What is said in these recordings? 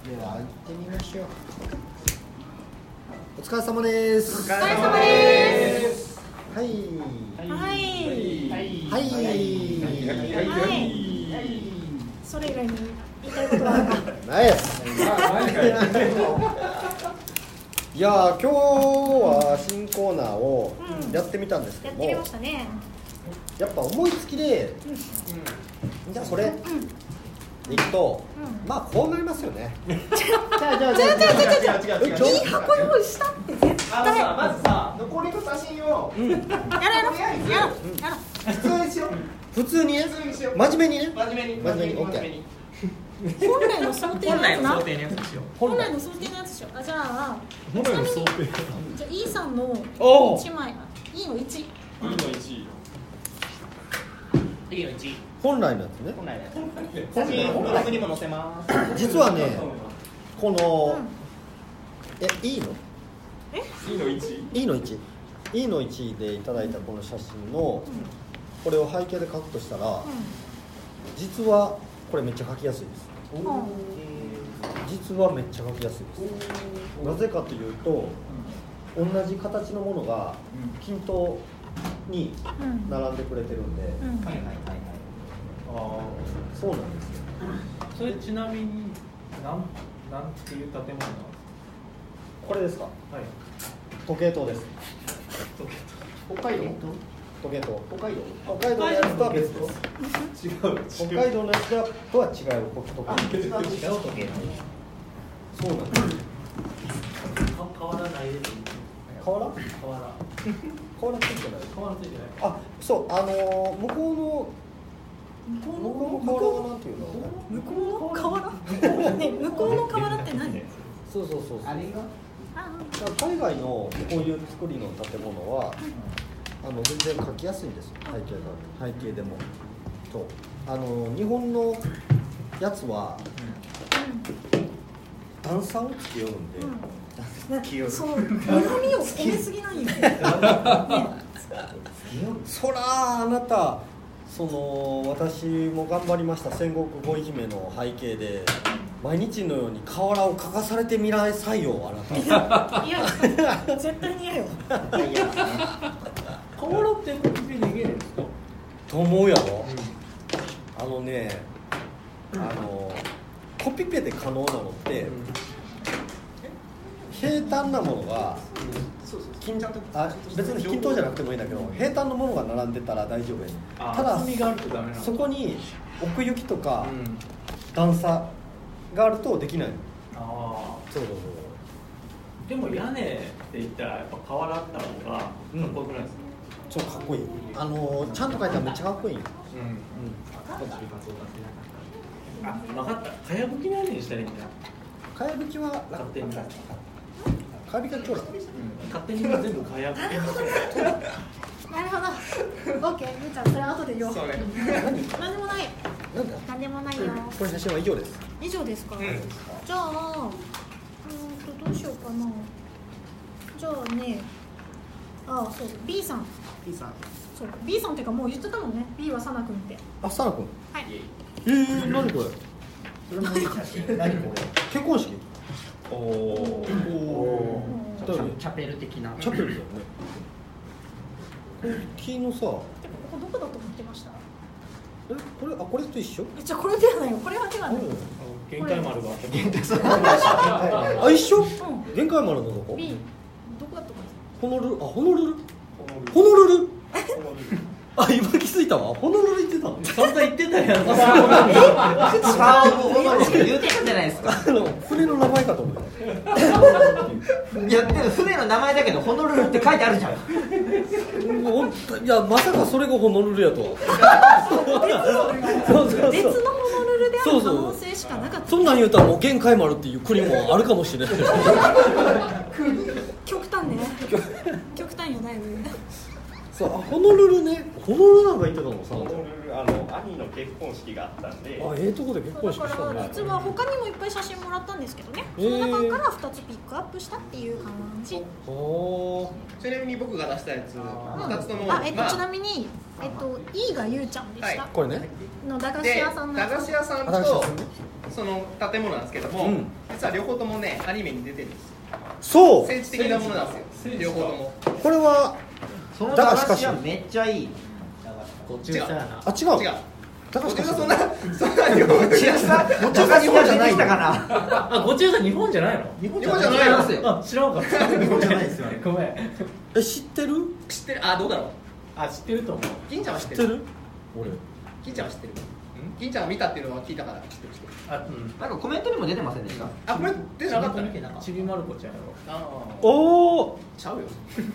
では行ってみましょう。お疲れ様です。 お疲れ様です。 はいそれ以外に言いたいことはあるか。 ないです。いや今日は新コーナーをやってみたんですけども、 やってみましたね。 やっぱ思いつきで、じゃあそれいくと、まあこうなりますよね。違ういい箱用意したって絶対。 まずさ、残りの写真をやろ普通にしよう。 普通にね、真面目にね、 真面目に OK。 本来の想定のやつな。 本来の想定のやつしよう。 本来の想定のやつしよう。じゃあ本来の想定。 じゃあ E さんのお 1枚、E の1。 本来のやつね。 本来のやつ。写真ブログにも載せます。 実はね、このいいの E の1でいただいたこの写真のこれを背景で描くとしたら、実はこれめっちゃ描きやすいです。実はめっちゃ描きやすいです。なぜかというと、同じ形のものが均等に並んでくれてるんで、そうなんですよ。 それちなみになんていう建物なんですか？ これですか？ はい。 時計塔です。 北海道？ 時計塔。 北海道？ 北海道のやつとは別です。 違う。 北海道のやつとは違う時計。 違う時計。 そうなんです。 変わらないです。 瓦ついてない。あ、そう、向こうの瓦はなんていうの？ 向こうの瓦？ね、向こうの瓦って何？ そう。 あれが？ 海外のこういう作りの建物は全然描きやすいんですよ。背景でも。そう。日本のやつは段差をつけようんで。 そう、悩みを込めすぎないよ。 そらあなた私も頑張りました戦国五い姫の背景で毎日のように瓦を描かされてみなさいよあなた。 いや絶対に嫌よ。 瓦ってコピペできるんですか？ と思うやろ。コピペで可能なのって、平坦なものが別に均等じゃなくてもいいんだけど、平坦のものが並んでたら大丈夫や。ただそこに奥行きとか段差があるとできないの。そうでも屋根って言ったらやっぱ瓦あった方がかっこよくないですか？ そうかっこいい。ちゃんと描いたらめっちゃかっこいい。 分かった。かやぶきの屋根にしたらいいんだ。 かやぶきは勝手に。 かやぶきは超楽。 勝手に全部かやぶきにして。 なるほど。オッケー、ゆうちゃんそれ後で言おう。 そうね。 何でもない。 なんだ。 何でもないよ。 これ写真は以上です。 以上ですか？じゃあどうしようかな。じゃあね、そう B さん。そう B さんっていうかもう言ってたもんね。B はサナ君って。 あ、サナ君。 はい。 何これ？何これ？結婚式？ チャペル的な。 チャペルだよね。これ木のさ。 ここどこだと思ってました？ これと一緒？ じゃあこれではないよ。これはではない。 限界丸が一緒？限界丸のどこ？ B どこだと思ってホノルル？あ、今気づいたわ。ホノルル行ってたの。 そんな言ってたやん。 言ってたじゃないですか。 船の名前かと思う。 いや、船の名前だけどホノルルって書いてあるじゃん。 いや、まさかそれがホノルルやとは。 別のホノルルである可能性しかなかった。 そんなん言うたらもう限界丸っていう国もあるかもしれない。 極端ね。極端よだいぶ。 そう、ホノルルね。ホノルルなんか言ってたのさ。 兄の結婚式があったんで、 とこで結婚式したね。 だから実は他にもいっぱい写真もらったんですけどね、その中から2つピックアップしたっていう感じ。 ちなみに僕が出したやつ2つとも、 ちなみにE がゆうちゃんでした。 これね。 の駄菓子屋さんの駄菓子屋さんとその建物なんですけども、実は両方ともねアニメに出てるんですよ。 そう政治的なものなんですよ、両方とも。 これはその駄菓子はめっちゃいい。 こっちがさやな。 あ、違う違う、 駄菓子かそんな両方ごちそうさん日本じゃないかな。 あ、ごちそうさん日本じゃないの？ 日本じゃないますよ。 あ、知らんかった。 日本じゃないですよね。 ごめん。 知ってる？ 知ってる？あ、どうだろう。 あ、知ってると思う。 金ちゃんは知ってる？ 俺金ちゃんは知ってる？金ちゃんは見たっていうのは聞いたから知ってる。 あ、うん。 なんかコメントにも出てませんでした？ あ、これ出てなかったね。 ちびまる子ちゃんやろ。 あおおちゃうよ。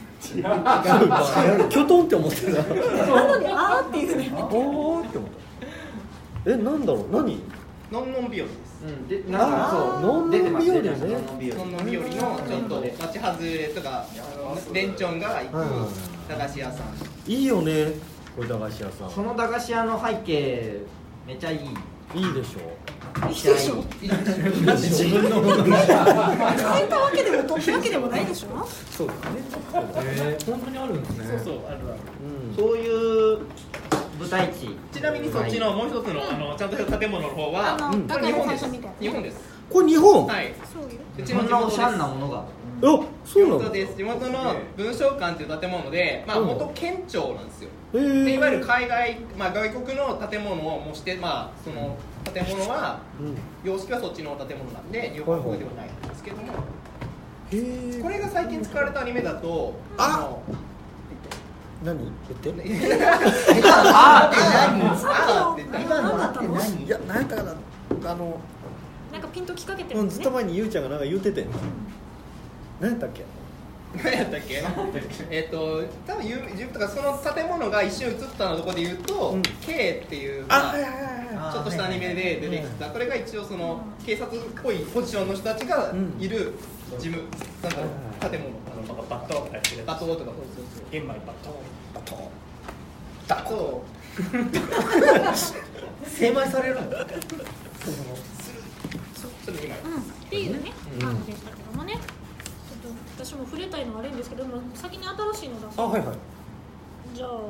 きょとんって思ってたなのにあーっていうね。 おおって思ったなんだろう何のんのん日和です。 でなんかそう出てますね。 のんのん日和のちょっと町外れとかレンチョンが行く駄菓子屋さん。 いいよねこれ駄菓子屋さん。 その駄菓子屋の背景めちゃいい。 いいでしょいいでしょ。 自分のもの。 変えたわけでも取ったわけでもないでしょ。 そうだね。 本当にあるんですね。 そうそう、あるある。 そういう舞台地。 ちなみにそっちのもう一つのちゃんとした建物の方はこれ日本です。日本です。 これ日本？ はい。 そうよ。 うちの地こんなおしゃ元んなものが。 あ、そうなの？ です。地元の文章館という建物で、まあ元県庁なんですよ。 へでいわゆるえ。 海外、まあ外国の建物を模して、まあその建物は様式はそっちの建物なんで日本風ではないんですけども、 へえ。 これが最近使われたアニメだと、 何？言って。 あーってさっきの今何だったの？ いや、何やったかななんかピンときかけてるんですねずっと。前にゆうちゃんがなんか言ってて。何やったっけ？ 何やったっけ？多分とかその建物が一瞬映ったのところで言うと、K っていう、まあちょっとしたアニメで出てきた、これが一応その警察っぽいポジションの人たちがいる事務、なんだろう、建物、 バットとかやってる。 バトとか、 玄米バット。 バトだと精米されるの？ それ今っていうね、感じでしたけどもね。ちょっと私も触れたいのはあるんですけども、先に新しいの出す。 あ、はいはい。 じゃあ、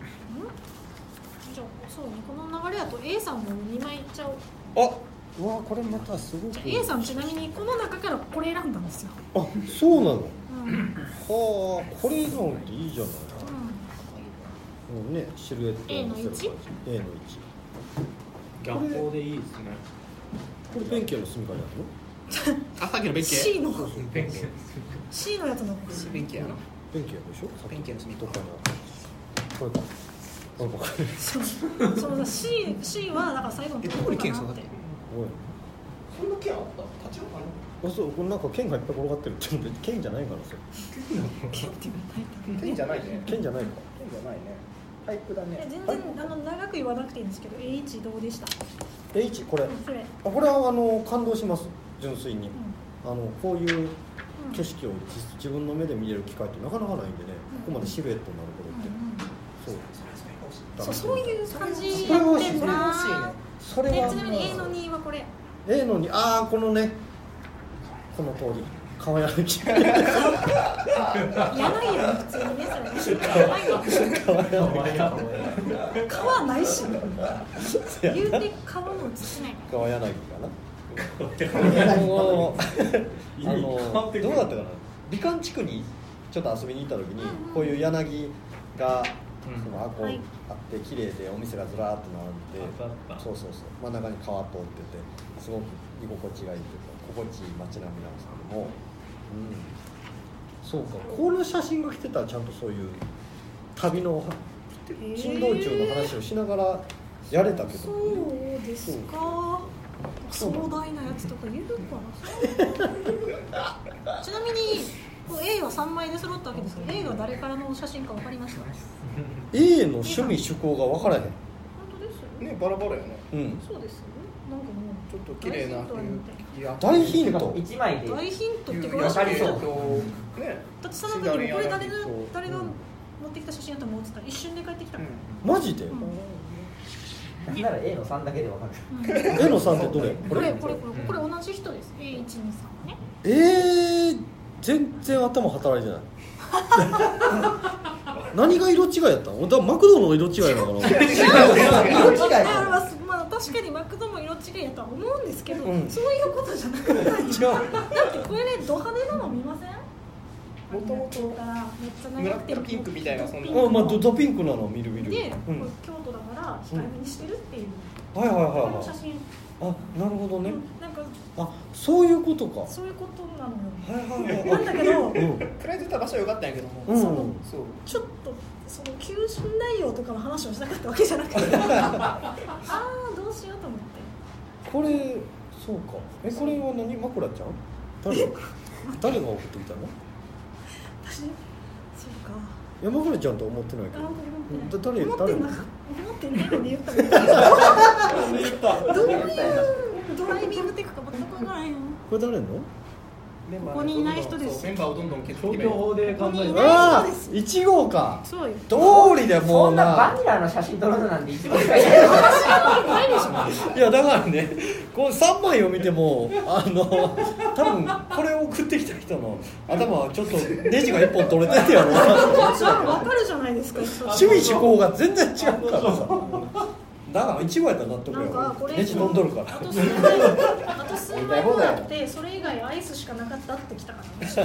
じゃあそうね、この流れだと A さんも2枚いっちゃおう。 うわ、これまたすごく。 じゃあ A さんちなみにこの中からこれ選んだんですよ。 あ、そうなの。はうんあ、これなんていいじゃない。もうね、シルエット A の1 A の1。 逆光でいいですね。 これペンキの住みかにあるの？ あ、さっきの弁慶 C のペンケ。 C のやつの弁慶やな。 ペンキやでしょ？ ペン慶の住みどっかにある。これか。これか。 そうだ C はだから最後のところかなって。 おい。 そんな剣あった？立ちようかな。 あ、そう、これなんか剣がいっぱい転がってるって言うんで、剣じゃないからそれ。 剣じゃないね。 剣じゃないか。 剣じゃないね。タイプだね。 全然長く言わなくていいんですけど A1 どうでした？ H これ。 それ。 これは感動します。純粋に。こういう景色を自分の目で見れる機会ってなかなかないんでね。ここまでシルエットになることって。 そういう感じやってんな。 それはちなみに A の2はこれ。 A の2、このね、この通り川柳。 柳やね、普通にね、それね。川ないし。言うて川も映ってない。 川柳かな。どうだったかな。美観地区にちょっと遊びに行った時に、こういう柳がこうあって綺麗でお店がずらーっと並んで、そう真ん中に川通っててすごく居心地がいいというか心地いい街並みなんですけども、そうか、この写真が来てたらちゃんとそういう旅の珍道中の話をしながらやれたけど、 そうですか。壮大なやつとか言うかな。ちなみにA は3枚で揃ったわけですけど A は誰からの写真か分かりました？ A の趣味趣向が分からへん。 本当ですよね、バラバラやね。 そうです。なんかもちょっと綺麗な。 大ヒント。 1枚でう大ヒントっていうか分かりそう。 ね。 だってその時もこれ誰が持ってきた写真やったらもう写ったら一瞬で帰ってきた。 マジで？ なら A の3だけで分かる。 A の3ってどれ？ これ同じ人です。A123 ね。 全然頭働いてない。何が色違いやったの？だからマクドの色違いなのかな。 色違い。まあ確かにマクドも色違いやとは思うんですけど、 そういうことじゃなくない。だってこれねド派手なの見ません？ もともとめっちゃブラックピンクみたいなそんなまあドピンクなの見るで、 うん、 京都だから控えめにしてるっていう、 はいはいはいこのはい。 写真、 あ、なるほどね。 なんかそういうことか。 そういうことなのよ。 はいはいはい。 なんだけど、 プライズった場所は良かったんやけども、 うん、 そうちょっとその求人内容とかの話をしなかったわけじゃなくて、ああどうしようと思って。 これそうか。これは何？枕ちゃん？誰が送ってきたの？ 私、そうか。 山倉ちゃんとは思ってないけど。誰？ 思ってないのに言ったの。どういうドライビングテクか全くわからないの。 これ誰の？ ここにいない人です。 メンバーをどんどん削って消去法で考えてああ、1号か。 そうよ。 通りでもそなうんな。 バニラの写真撮るのなんて一番しかいないいやだからね、この3枚を見ても多分これを送ってきた人の頭はちょっとネジが1本取れてるやろ。 じゃあ分かるじゃないですか。 趣味思考が全然違うからさ。だから1号やったら納得なんかこれや。ネジ飛んどるから。 あと数枚もらってそれ以外アイスしかなかったってきたから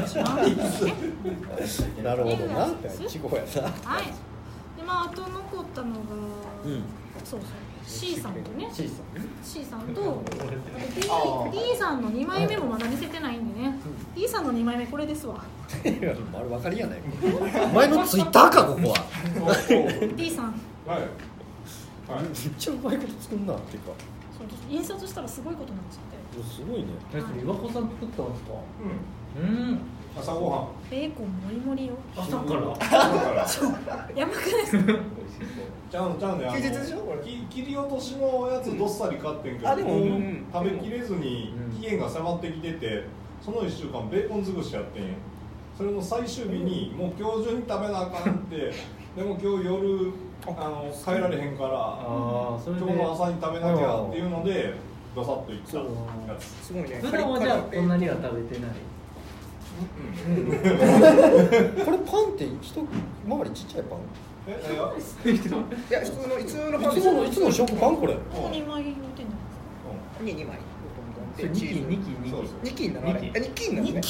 なるほどな。1号やな。 はい。でまああと残ったのが、そうそう C さんとね。 C さん。 C さんと D さんの2枚目もまだ見せてないんでね。D さんの2枚目これですわ。 あれ分かりやないか。お前のツイッターかここは。 D さん。 はい。 めっちゃうまいこと作んなっていうか。 そう印刷したらすごいことになっちゃって。 すごいね。 それ岩子さん作ったんですか？ 朝ごはん。 ベーコンもりもりよ。 朝からやばくないですか？ ちゃうね。 休日でしょこれ。 切り落としのやつどっさり買ってんけど、 でも食べきれずに期限が迫ってきてて、その1週間ベーコン尽くしやってん。それの最終日にもう今日中に食べなあかんってでも今日夜帰られへんから今日の朝に食べなきゃっていうのでドサッといったやつ。 すごいね。 普段はじゃあこんなには食べてない。 これパンって一回りちっちゃいパン？ いや普通のいつのパンいつも食パンこれ。 ここ2枚入れてんの。 2枚。 2期になるあれ。 2期になるね。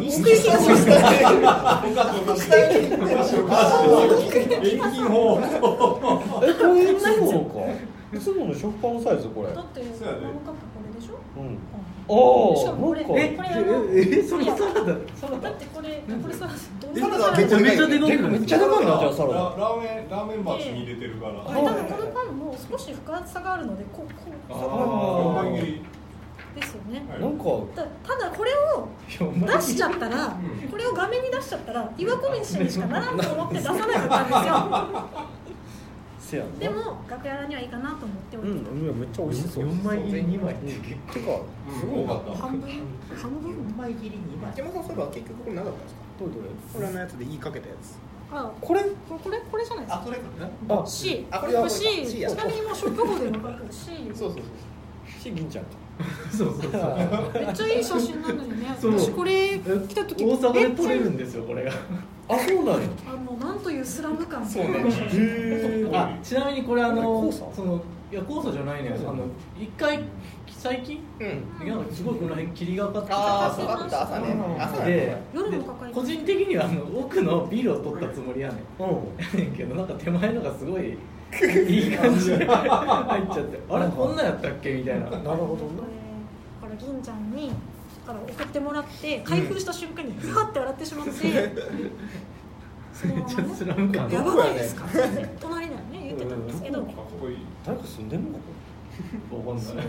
これいつものか。いつもの食パンのサイズこれ。 だってマグカップこれでしょ。 しかもこれなんかそれサラダ。 だってこれサラダ。 めちゃめちゃでかい。 めっちゃでかいなじゃあサラダ。 ラーメンバーツに入れてるから。 多分このパンも少し深さがあるのでこうですよね。 なんかただこれを出しちゃったら、これを画面に出しちゃったら岩子飯にしかならんと思って出さなかったんですよ。でも楽屋にはいいかなと思っておいて。 めっちゃ美味しそう。 4枚切り2枚。 てかすごかった。 半分 4枚切り2枚。 山さんそういえば結局これなかったんですか？ どれ？ これのやつで言いかけたやつ。 これじゃないですか。 それか。 C。 これ C。ちなみにもう食後で分かる C。 そう。 し銀ちゃんと。 そうめっちゃいい写真なのよね。私これ来た時大阪で撮れるんですよこれが。 あ、そうなんや。 なんというスラム感。 そうね。 あ、ちなみにこれ酵素じゃないね。一回最近なんかすごいこの辺霧がかってた朝ね。 で夜もかかり個人的には奥のビルを撮ったつもりやねんけどなんか手前のがすごいいい感じで入っちゃってあれこんなんやったっけみたいな。なるほどね。 これ銀ちゃんにから送ってもらって開封した瞬間にふわって笑ってしまって、 めっちゃスラム感やばないですか？隣だよね言ってたんですけど。 誰か住んでんのかこれ？わかんない。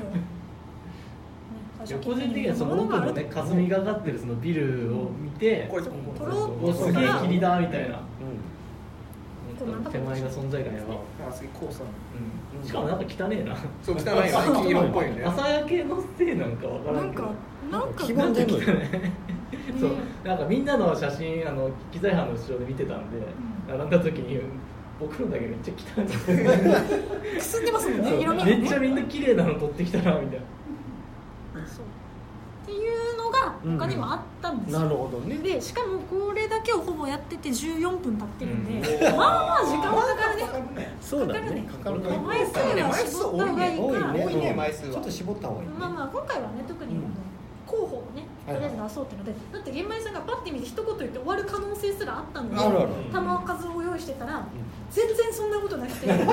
個人的にはその奥のね霞がかってるそのビルを見て、おすげえ霧だみたいな。手前が存在感やば。 すげえコース。 しかもなんか汚ねえな。 そう汚いよね。黄色っぽいよね。 朝焼けのせいなんかわからんけど。 なんか黄ばんでんのよ。 そうなんかみんなの写真機材班の後ろで見てたんで並んだ時に僕のだけめっちゃ汚い。 くすんでますもんね。色味がね。 めっちゃみんな綺麗なの撮ってきたなみたいな。 そうっていうのが他にもあったんですよ、 なるほどね。 でしかもこれだけをほぼやってて14分経ってるんで、まあ時間がかかるね。 そうだね。かかるね。 枚数は絞った方がいいから、 多いね枚数はちょっと絞った方がいいね。 まあまあ今回はね特に候補をねとりあえず出そうっていうので、だって玄米さんがパッて見て一言言って終わる可能性すらあったのに、 あるある玉数を用意してたら全然そんなことなくてめっち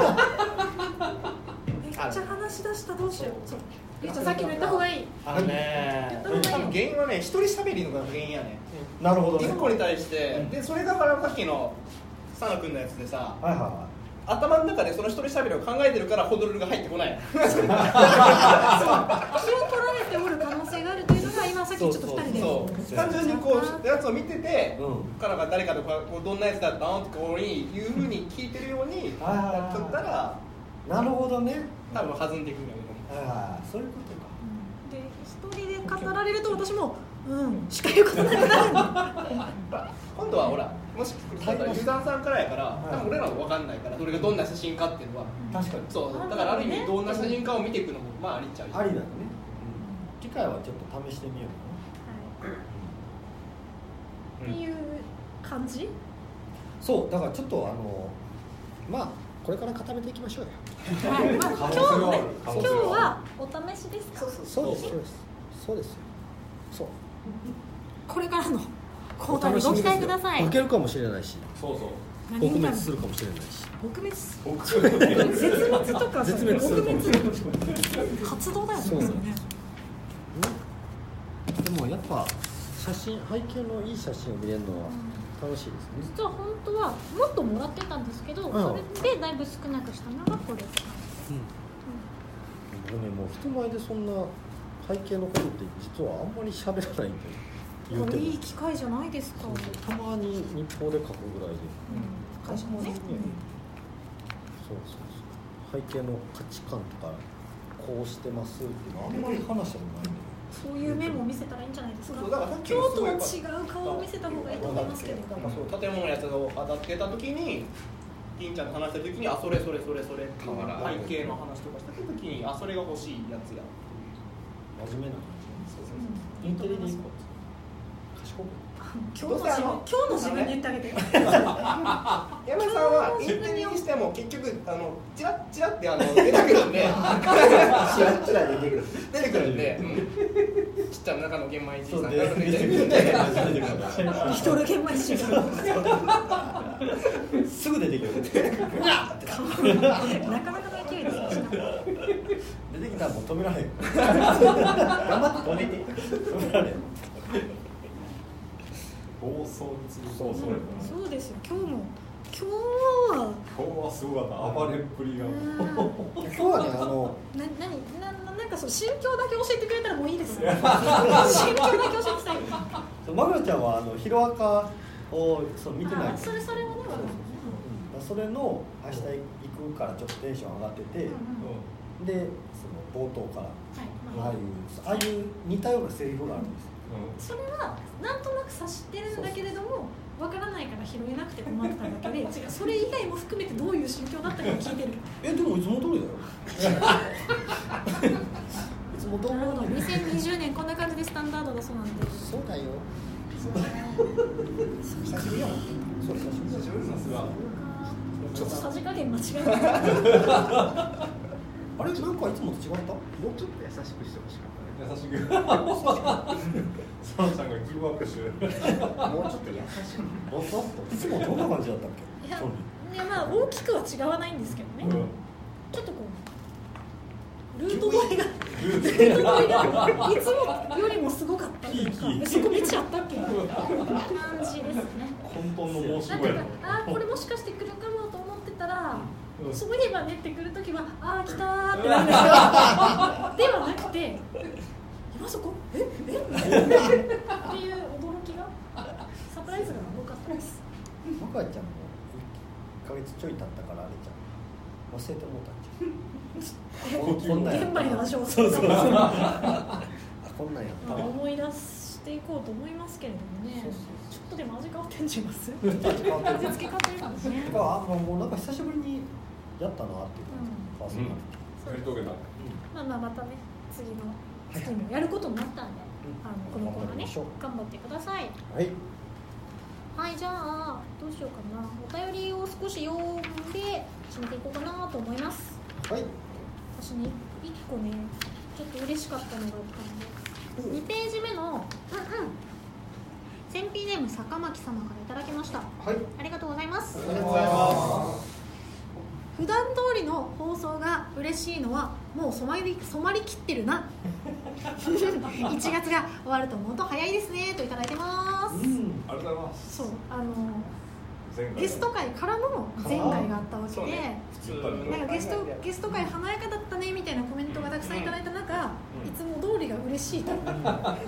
ゃ話し出した、どうしよう。そうゆうちゃんさっきの言った方がいい。 あのね多分原因はね一人喋りのが原因やね。 なるほどね。 一個に対してでそれだからさっきの佐野君のやつでさ、 はいは頭の中でその一人喋りを考えてるからホノルルが入ってこない。 気を取られておる可能性があるというのが今さっきちょっと2人でそう単純にこうやつを見てて、 うんからが誰かとこうどんなやつだったのってこういうふうに聞いてるようにやっとったらい。なるほどね。 多分弾んでいくんだけど。 はい。そういうことか。 で一人で語られると私もしか言うことなくなる。 今度はほらもしユーザーさんからやから多分俺らは分かんないからどれがどんな写真かっていうのは確かに。 そうだからある意味どんな写真かを見ていくのもまあありっちゃうありだよね。機会はちょっと試してみよう。 っていう感じ。 そうだからちょっとまあこれから固めていきましょうよ。 はいまあ今日はお試しですか。 そうですそうですよ。そう。 これからのコーナーにご期待ください。 負けるかもしれないし、 そうそう撲滅するかもしれないし。 撲滅絶滅とか絶滅するかもしれない。 活動だよね。 そうそうでもやっぱ写真背景のいい写真を見れるのは楽しいですね。 実は本当はもっともらってたんですけど、それでだいぶ少なくしたのがこれ。 僕ねもう人前でそんな背景のことって実はあんまり喋らないんで。 これいい機会じゃないですか。 たまに日報で書くぐらいで。 会社もね。 そう背景の価値観とかこうしてますっていうのはあんまり話したことないんで。 そういう面も見せたらいいんじゃないですか。 そうだからさっき今の日とは違う顔を見せた方がいいと思いますけど。 そう建物のやつを当たってた時に銀ちゃんと話した時にそれっていう背景の話とかした時にそれが欲しいやつや。 真面目な感じ。インテリでいこう。賢く。 今日の自分に言ってあげて。 山井さんはインテリにしても結局チラッチラって出てくるんでチラッチラ出てくるんで、ちっちゃな中の玄米じいさんが出てくるんで一人玄米じいさんすぐ出てくる。 なかなかの勢いですよ。 出てきたらもう止められへん。頑張って止めて。止められへん。 暴走に次ぐそうそうですよ。今日はすごかった暴れっぷりが今日はねなんか心境だけ教えてくれたらもういいです。心境だけ教えてたい。 マグロちゃんはヒロアカを見てない。 それはね。 それの明日行くからちょっとテンション上がってて、でその冒頭からああいう似たようなセリフがあるんですよ。 それはなんとなく察してるんだけれどもわからないから拾えなくて困っただけで、それ以外も含めてどういう心境だったかを聞いてる。 でもいつも通りだよ。いつも通り。 なるほど。2020年こんな感じでスタンダードだそうなんで。 そうだよ。 久しぶりやもん。 そう久しぶりさすがちょっとさじ加減間違えた。 あれなんかいつもと違った？ もうちょっと優しくしてほしかったね。 優しくサンさんがギブアップしてるもうちょっと優しく。 いつもどんな感じだったっけ？ いやまあ大きくは違わないんですけどね。ちょっとこうルート取りがいつもよりもすごかったというか、そこ見ちゃったっけ感じですね。 混沌の申し子やこれもしかして来るかもと思ってたら、そういえばねって来るときは来たーってなるんですよ。ではなくて今そこっていう驚きがサプライズが多かったです。 マカちゃんも1ヶ月ちょい経ったからあれじゃん忘れてもうたんじゃん。こんなんや現場の話をそうこんなんやったわ。 思い出していこうと思いますけれどもね。ちょっとでも味変わってんじゃいます？味付け変わってるかもしれない。 もうなんか久しぶりにやったなっていう感じ。パーソナリティ。 やり遂げたまたね次の月もやることになったんで。 このコーナーね頑張ってください。 はいはい、じゃあどうしようかな。お便りを少し読んで締めていこうかなと思います。 はい。 私ね1個ねちょっと嬉しかったのがあったので、2ページ目の戦費ネーム坂巻様からいただきました。はい、ありがとうございます。 ありがとうございます。 普段通りの放送が嬉しいのはもう染まりきってるな1月が終わるともっと早いですねといただいてます。 ありがとうございます。 そうゲスト会からの前回があったわけで、なんかゲスト会華やかだったねみたいなコメントがたくさんいただいた中、いつも通りが嬉しいという言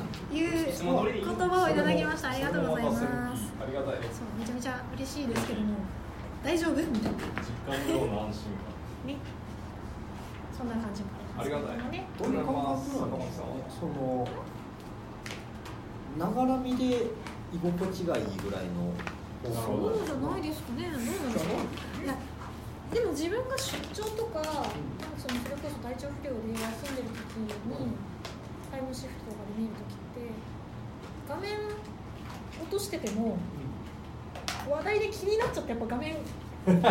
葉をいただきました。ありがとうございます。 ありがたいです。 そうめちゃめちゃ嬉しいですけども、大丈夫みたいな実感のような安心感ね、そんな感じもありがたいね。 どういう感覚なの？そのながらみで居心地がいいぐらいの。 そうじゃないですかね。どうなんですか。いやでも自分が出張とか、それこそ体調不良で休んでる時にタイムシフトとかで見る時って画面落としてても話題で気になっちゃってやっぱ画面ポップ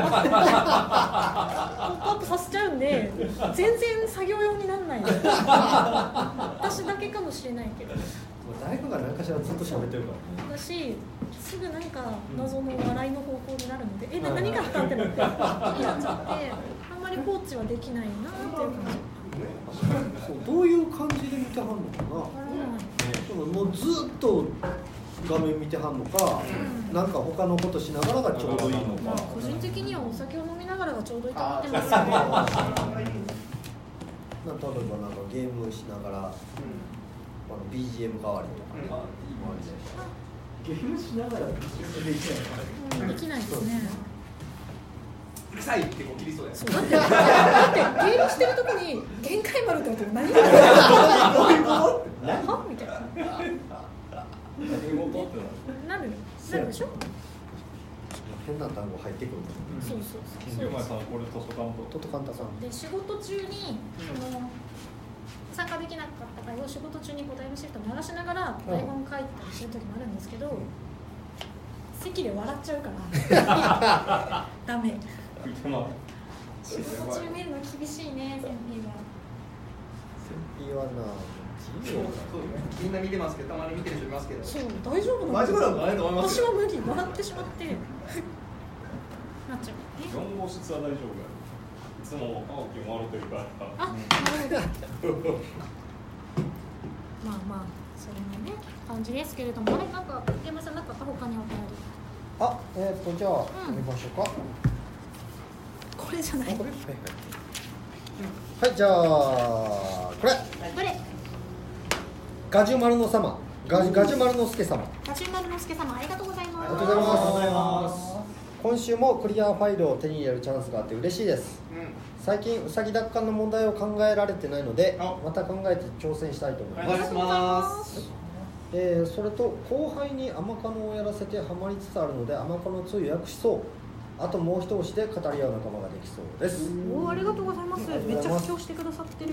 アップさせちゃうんで全然作業用にならない私だけかもしれないけど誰かが何かしらずっと喋ってるからね。 私すぐ何か謎の笑いの方向になるので何があったってなって気になっちゃってあんまり放置はできないなっていう感じ。 そうどういう感じで見てはんのかな。もうずっと画面見てはんのか、なんか他のことしながらがちょうどいいのか。 個人的にはお酒を飲みながらがちょうどいいと思ってますけど。例えばなんかゲームしながら、BGM 代わりとか、 ゲームしながら BGM できないできないですね。 臭いってこう切りそうや。 そうだってゲームしてるときに限界丸って言われても何がはみたいな。なるでしょ。 変な単語入ってくる。 そう。 お前さんこれトトカンタさん。 で仕事中に参加できなかった回を仕事中にタイムシフト流しながら台本書いたりする時もあるんですけど、席で笑っちゃうからダメ。仕事中見るの厳しいね、先輩は。 先輩はな。 みんな見てますけど、たまに見てる人いますけど。 そう、大丈夫なの？ 大丈夫なのかなと思いますよ。 私は無理、笑ってしまってなっちゃう。 4号室は大丈夫や。いつも青木も笑ってるから。 あ、なるほど。まあそんなね感じですけれども、なんか山さんなんか他にお便り。 じゃあ見ましょうか。 これじゃない。 これ。はい、じゃあこれ。 どれ？ ガジュマルの様、ガジュマルの助様。 ガジュマルの助様、ありがとうございます。 ありがとうございます。今週もクリアファイルを手に入れるチャンスがあって嬉しいです。最近うさぎ奪還の問題を考えられてないので、また考えて挑戦したいと思います。 お願いします。 それと後輩にアマカノをやらせてハマりつつあるので、アマカノ2予約しそう。あともう一押しで語り合う仲間ができそうです。 おー、ありがとうございます。めっちゃ布教してくださってる。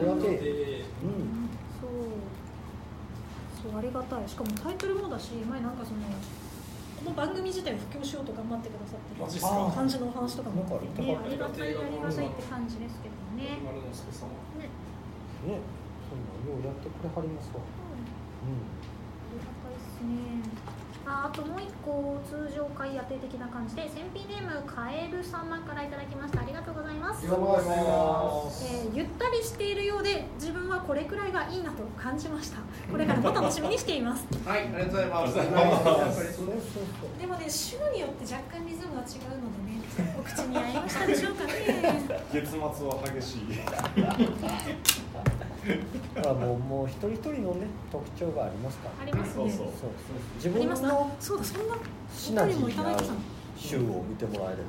そうありがたい。しかもタイトルもだし、前なんかこの番組自体を布教しようと頑張ってくださってる感じのお話とかもあってね、ありがたいって感じですけどね。ね、 そんなようやってくれはりますわ。 ありがたいですね。あともう一個通常会当て的な感じで、戦費ネームカエル様からいただきました。ありがとうございます。ゆったりしているようで自分はこれくらいがいいなと感じました。これからも楽しみにしています。 はい、ありがとうございます。 でもね、週によって若干リズムが違うのでね、お口に合いましたでしょうかね。 月末は激しい。 もう一人一人のね特徴がありますから。 ありますね。 そう自分のそうだ、そんなシナジーに合う週を見てもらえれば。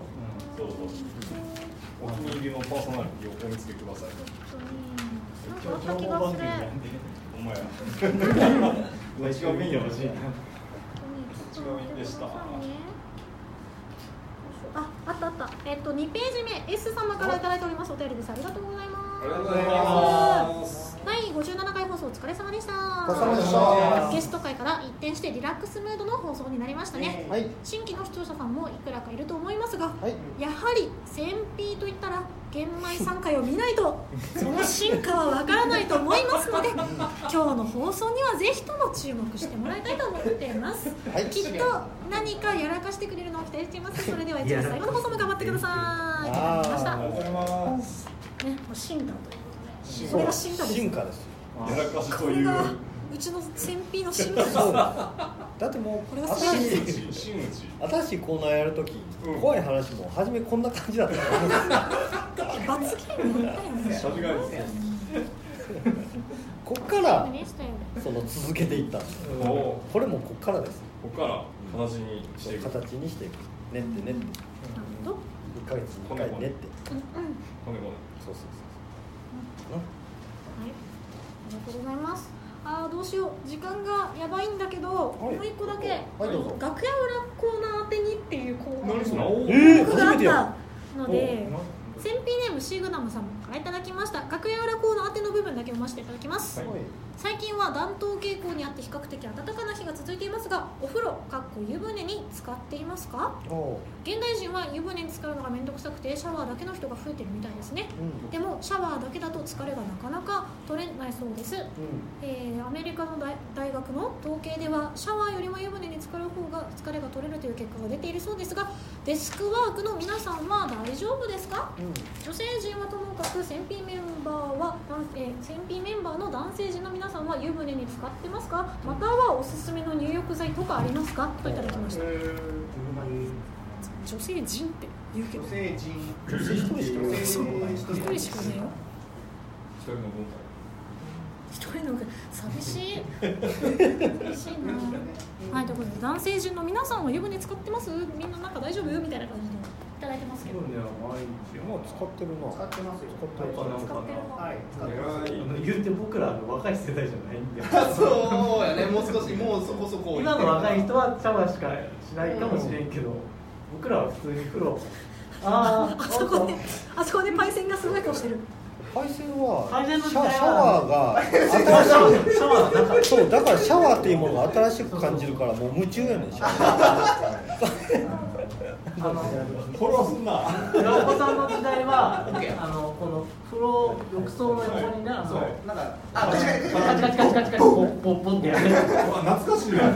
お気に入りのパーソナリティをお見つけください。 なんかあった気がする。 お前や。一番メイン欲しい。一番メインでした。 あった。2ページ目 S 様からいただいております。お便りです。ありがとうございます。 りがとうございます。 第57回放送お疲れ様でした。 お疲れ様でした。 ゲスト会から一転してリラックスムードの放送になりましたね。 はい。 新規の視聴者さんもいくらかいると思いますが、 はい。 やはり戦費といったら玄米3回を見ないとその進化はわからないと思いますので、今日の放送にはぜひとも注目してもらいたいと思っています。 はい。 きっと何かやらかしてくれるのを期待しています。それでは一応最後の放送も頑張ってください。ありがとうございました。 ありがとうございます。 ね、もう進化ということで、これが進化です。 進化ですよ。 やらかしという。 うちの戦費の進化です。 だってもう新しいコーナーやるとき、怖い話も初めこんな感じだったから罰ゲームだったよね。 こっからその続けていったんですよ。これもこっからです。 ここから形にしていく。 形にしていく。練って練って。1ヶ月に1回練って。そうそうそう。 はい。ありがとうございます。どうしよう、時間がやばいんだけど、もう一個だけ、楽屋裏コーナー宛てにっていうコーナーがあったので、戦費ネームシーグナムさんからいただきました。楽屋裏コーナー宛ての部分だけ読ませていただきます。最近は暖冬傾向にあって比較的暖かな日が続いていますが、お風呂湯船に浸かっていますか？現代人は湯船に浸かるのが面倒くさくてシャワーだけの人が増えてるみたいですね。でもシャワーだけだと疲れがなかなか取れないそうです。アメリカの大学の統計ではシャワーよりも湯船に浸かる方が疲れが取れるという結果が出ているそうですが、デスクワークの皆さんは大丈夫ですか？女性陣はともかく戦費メンバーの男性陣の皆さんは湯船に浸かってますか？またはおすすめの入浴剤とかありますか？といただきました。女性陣って言うけど、女性一人しかないよ。一人の寂しい。寂しいな。はい、ということで男性陣の皆さんは湯船使ってます？みんななんか大丈夫みたいな感じでいただいてますけど。 もう使ってるな。 使ってますよ。 はい。 言って僕ら若い世代じゃないんで。 そうやね。もう少しもうそこそこ。 今の若い人はシャワーしかしないかもしれんけど、僕らは普通に風呂。あそこでパイセンがすごい顔してる。 パイセンはシャャワーが新しい。シャワーなんかそうだからシャワーっていうものが新しく感じるからもう夢中やねん。シャワー。 フォローすんな。 平岡さんの時代はこの風呂浴槽の横にね、なんかカチカチポンってやる。 懐かしいね。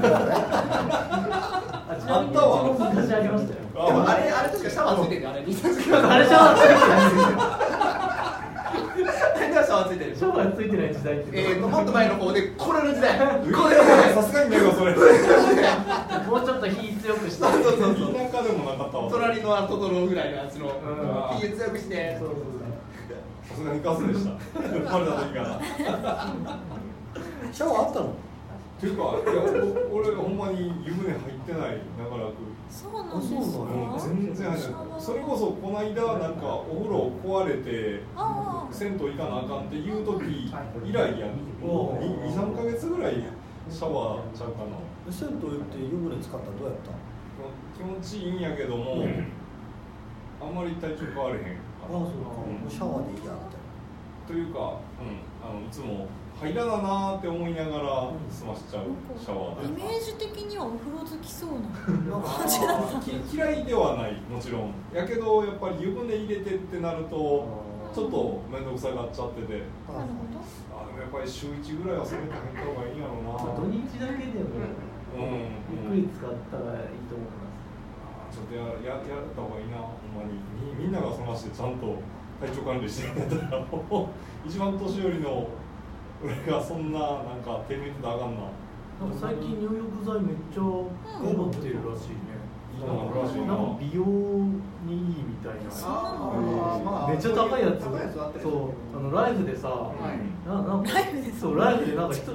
あったわ。昔ありましたよ。 あれ確かシャワーついてるあれ。 あれシャワーついてないんですよ。 シャワーついてる。 シャワーついてない時代って。 もっと前の方でこれの時代。 これさすがにねそれ。 もうちょっと火強くして。 そう田舎でもなかったわ。 隣のトトロぐらいのやつの火強くして。 さすがにガスでした。生まれた時から。 シャワーあったの？ っていうか、俺ほんまに湯船入ってない長らく。 そうなんですか？ 全然入ってない。それこそこの間なんかお風呂壊れて銭湯行かなあかんっていう時以来やん。2、3ヶ月ぐらいシャワーちゃうかな。 銭湯行って湯船使ったらどうやった？ 気持ちいいんやけども、あんまり体調変われへん。 そうか。シャワーでいいやみたいな。 というか、いつも入らななって思いながら済ましちゃうシャワー。 イメージ的にはお風呂好きそうな感じだった。 嫌いではないもちろん。やけどやっぱり湯船入れてってなるとちょっと面倒くさがっちゃってて。 なるほど。 でもやっぱり週1ぐらいはせめて入った方がいいんやろうな。 土日だけでもゆっくり使ったらいいと思います。 ちょっとやった方がいいな、ほんまに。みんながそましてちゃんと体調管理してくれたら一番年寄りの俺がそんななんか手抜いてたらあかんな。 なんか最近入浴剤めっちゃ頑張ってるらしいね。 なんか美容にいいみたいな。めっちゃ高いやつ。そうライフでさ、ライフでなんか一粒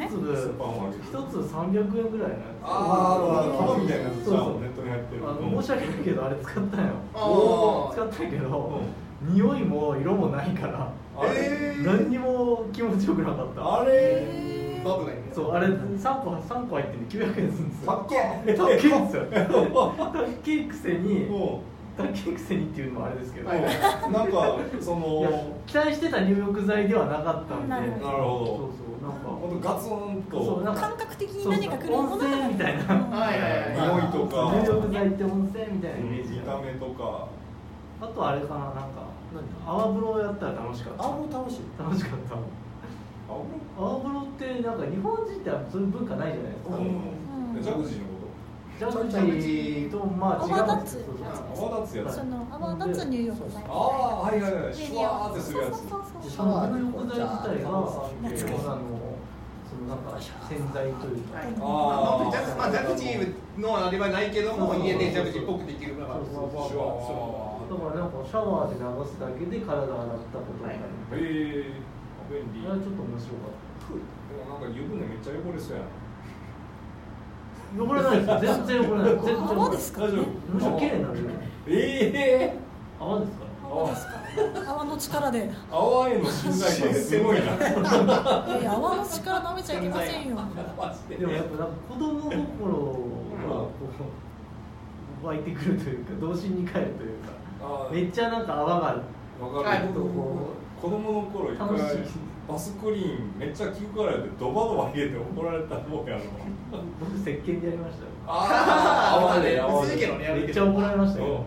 300円ぐらいのやつ。 玉みたいなやつ。そうネットに入ってる。 申し訳ないけどあれ使ったよ。使ったけど匂いも色もないから何にも気持ちよくなかった。 あれ。 そうあれ3個入って900円するんですよ。 高っ。 高いんですよ。高いくせに高いくせにっていうのもあれですけど、 なんかそのいや期待してた入浴剤ではなかったんで、 なるほどそうそうなんかほんとガツンとそうなんか感覚的に何か来るもの温泉みたいな匂いとか入浴剤って温泉みたいなイメージ見た目とかあとあれかな、なんか泡風呂やったら楽しかった。 泡風呂楽しい。 楽しかった。泡風呂ってなんか日本人ってそういう文化ないじゃないですか。 ジャグジーのこジャグジーとまあ違うんですよ。 泡立つやつ。 その泡立つ入浴剤。 ああ、はいはいはい。シュワーってするやつ。 その入浴剤自体がそのなんか洗剤というか。 まあジャグジーのあれはないけども家でジャグジーっぽくできるから。 だからなんかシャワーで流すだけで体洗ったことがある。 便利。 ちょっと面白かった。 でもなんか湯船めっちゃ汚れそうやな。汚れないです。全然汚れない。全然泡ですか？ 大丈夫。 むしろ綺麗になる。 泡泡ですか？ ですか？泡の力で。 泡への信頼感すごいな。 泡の力舐めちゃいけませんよ。 でもやっぱなんか子供心がこう湧いてくるというか童心に帰るというか。めっちゃなんか泡が分かる。子供の頃一回バスクリーンめっちゃ効くからってドバドバ入れて怒られたもんやろ。 僕石鹸でやりましたよ。 泡でめっちゃ怒られましたよ。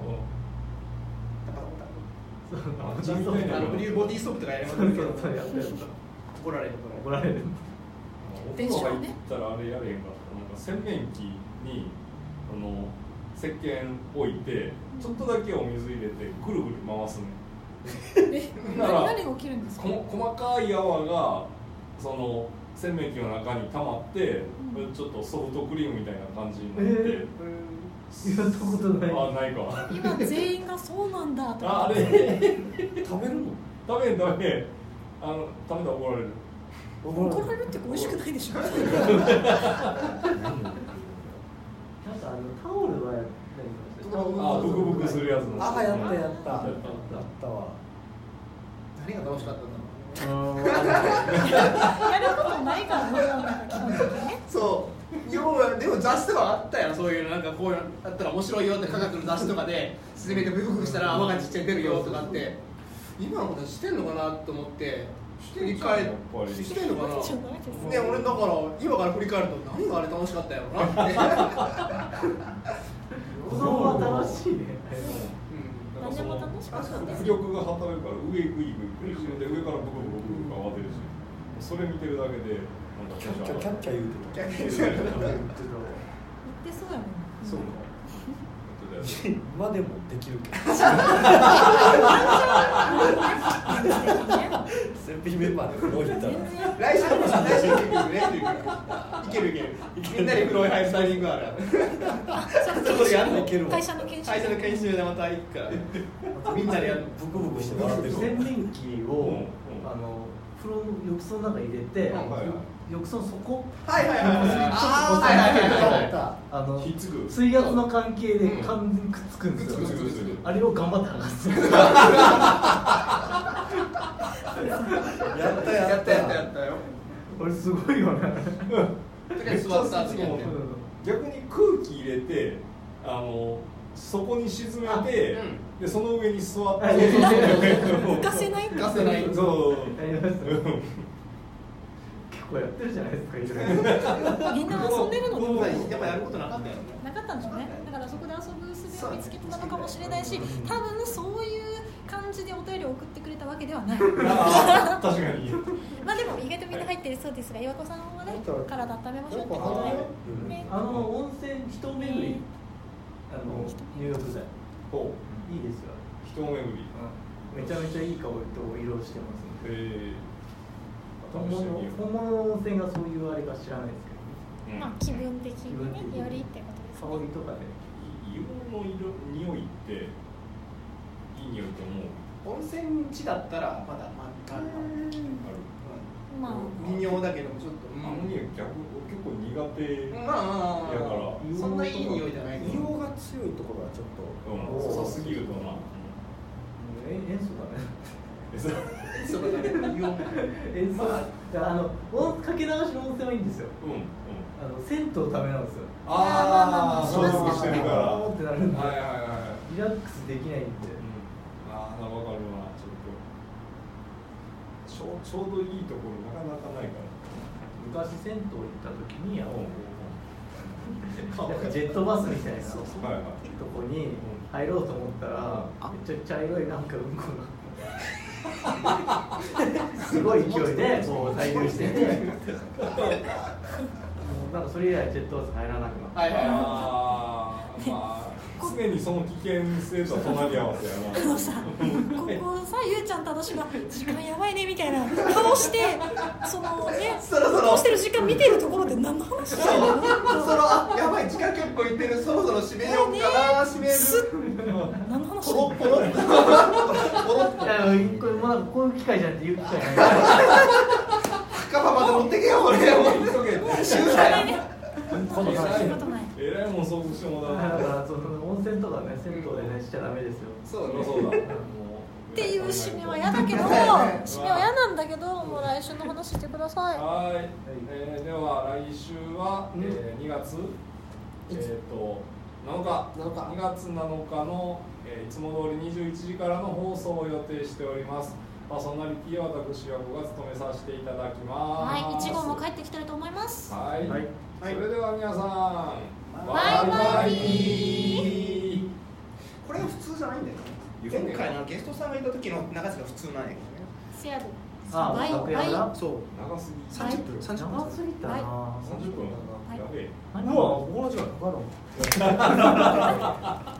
ボディーソープとかやりますけど怒られる。 お風呂入ったらあれやれへんかった。なんか洗面器に石鹸置いてちょっとだけお水入れてぐるぐる回すね。 何が起きるんですか？ 細かい泡がその洗面器の中に溜まって、ちょっとソフトクリームみたいな感じになって、 やったことない。 あ、ないか。 今全員がそうなんだとか。 あれ食べるの？ 食べん食べたら怒られる。 怒られるって美味しくないでしょ。 なんかタオルはやブクブクするやつの。 あ、やったわ。 何が楽しかったんだろやることないからね、基本的にね。 そうでも雑誌とかあったやん、そういうなんかこういうのあったら面白いよって科学の雑誌とかで進めてブクブクしたら泡がちっちゃい出るよとかって今の子たちしてんのかなと思って振り返ってしてんのかな。で俺だから今から振り返ると何があれ楽しかったやろなって子供は楽しいね。 何でも楽しかったです。 浮力が働くから上グイグイ来るし、で上からブクブクブク泡出るし、それ見てるだけでなんかキャッキャ言うてた。 言ってそうやもん。 そうか。 今でもできるけど。センピメンバーで風呂行ったら。 来週いけるみんなで風呂に入るタイミングある。 会社の研修でまた行くからみんなでやる。 ブクブクして笑ってる。 洗面器を風呂の浴槽の中に入れて浴槽の底水圧の関係で完全にくっつくんですよ。あれを頑張って剥がす。 やったよ。 これすごいよね。 座った後にやって逆に空気入れてそこに沈めて、でその上に座って浮かせない。 そう結構やってるじゃないですか。 みんな遊んでるのにやっぱやることなかったよね。 なかったんでしょうね。だからそこで遊ぶ術を見つけてたのかもしれないし、多分そういう感じでお便りを送ってくれたわけではない。 確かに。 まあでも意外とみんな入ってるそうですが、岩子さんはね、体温めましょうってことで、 温泉人巡り入浴剤いいですよ。 人巡りめちゃめちゃいい香りと色してますので。本物の温泉がそういうあれか知らないですけど、 まあ気分的にね、よりってことですね。 香りとかで硫黄の匂いっていい匂いと思う。 温泉地だったらまだある。 まあ微妙だけどちょっとあの匂い結構苦手やからそんないい匂いじゃないけど硫黄が強いところはちょっと臭すぎるとな。 塩素だね。 そうだね。 塩素かけ流しの温泉はいいんですよ。銭湯のためなんですよ。 消毒してるから。 ってなるんで。 リラックスできないんで、 ああ分かるわ。ちょうどいいところなかなかないから。 昔銭湯行った時になんかジェットバスみたいなとこに入ろうと思ったらめっちゃ茶色いなんかうんこがすごい勢いでこう滞留しててもうなんかそれ以来ジェットバス入らなくなった。 常にその危険性と隣り合わせやな。 さここさゆうちゃんと私が時間やばいねみたいな顔してそのねそろそろ顔してる時間見てるところで何の話してるの？ やばい時間結構いってる、そろそろ締めようかな、締める。 何の話？ ポロポロ。 いやこれもうなんかこういう機会じゃなくて言う機会ない。 墓場まで持ってけよ俺。 仕方ないね。仕方ない。 えらいもん遭遇してもらう。 だからその温泉とかね銭湯でねしちゃダメですよ。 そうだ。 っていう締めは嫌だけど、締めは嫌なんだけど、もう来週の話してください。 はい。では来週は2月7日2月7日のいつも通り21時からの放送を予定しております。パーソナリティは私は5月務めさせていただきます。 はい、1号も帰ってきたいと思います。 はい。それでは皆さん、 バイバイ。 これが普通じゃないんだよね。前回のゲストさんがいた時の長さが普通なんやけどね。 せやで。 あ、 バイ楽屋がそう長すぎ。 30分。 長すぎたな。 30分。やべえ。 うわ、この時間かかるの。